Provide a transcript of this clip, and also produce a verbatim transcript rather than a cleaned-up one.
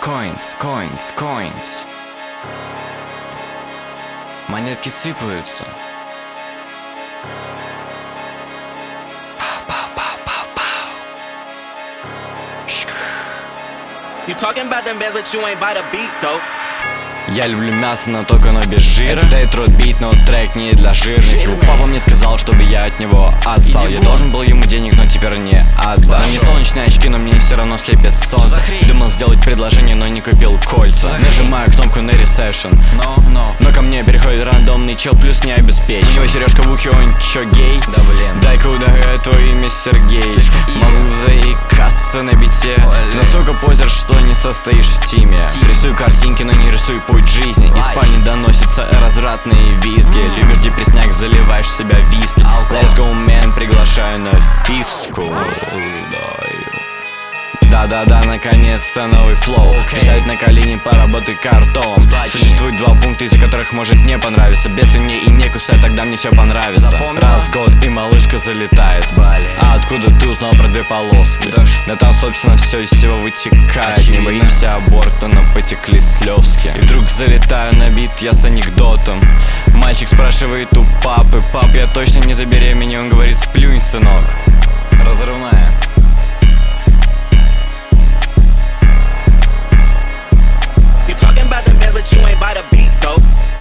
Coins, coins, coins. Монетки сыпаются. You talking about them bands, but you ain't by the beat, though. Я люблю мясо, но только оно без жира. Это Детройт бит, но трек не для жирных. Его папа мне сказал, чтобы я от него отстал. Я должен был ему денег, но теперь не отдал. На мне солнечные очки, но мне все равно слепит солнце. Думал сделать предложение, но не купил кольца. Нажимаю кнопку на ресепшн, но ко мне переходит рандомный чел, плюс не обеспечен. У него сережка в ухе, он чё, гей? Да блин. Дай-ка ударю, твое имя Сергей. Могу заикаться на бите. Ты настолько позер, что не состоишь в тиме. Рисую картинки, но не рисую путь жизни. Из спальни доносятся развратные визги. Любишь депресняк, заливаешь в себя виски. Let's go, man, приглашаю на вписку. Да-да-да, наконец-то новый флоу. Писать на колени, поработай картон. Существует два пункта, из-за которых может не понравиться. Без мне и не кусай, тогда мне все понравится. Раз в год и малышка залетает. А откуда ты узнал про две полоски? Да там, собственно, все из всего вытекает. Не боимся аборта, но потекли слезки. И вдруг залетаю на бит я с анекдотом. Мальчик спрашивает у папы: пап, я точно не забеременею? Он говорит: сплюнь, сынок. Разрывная.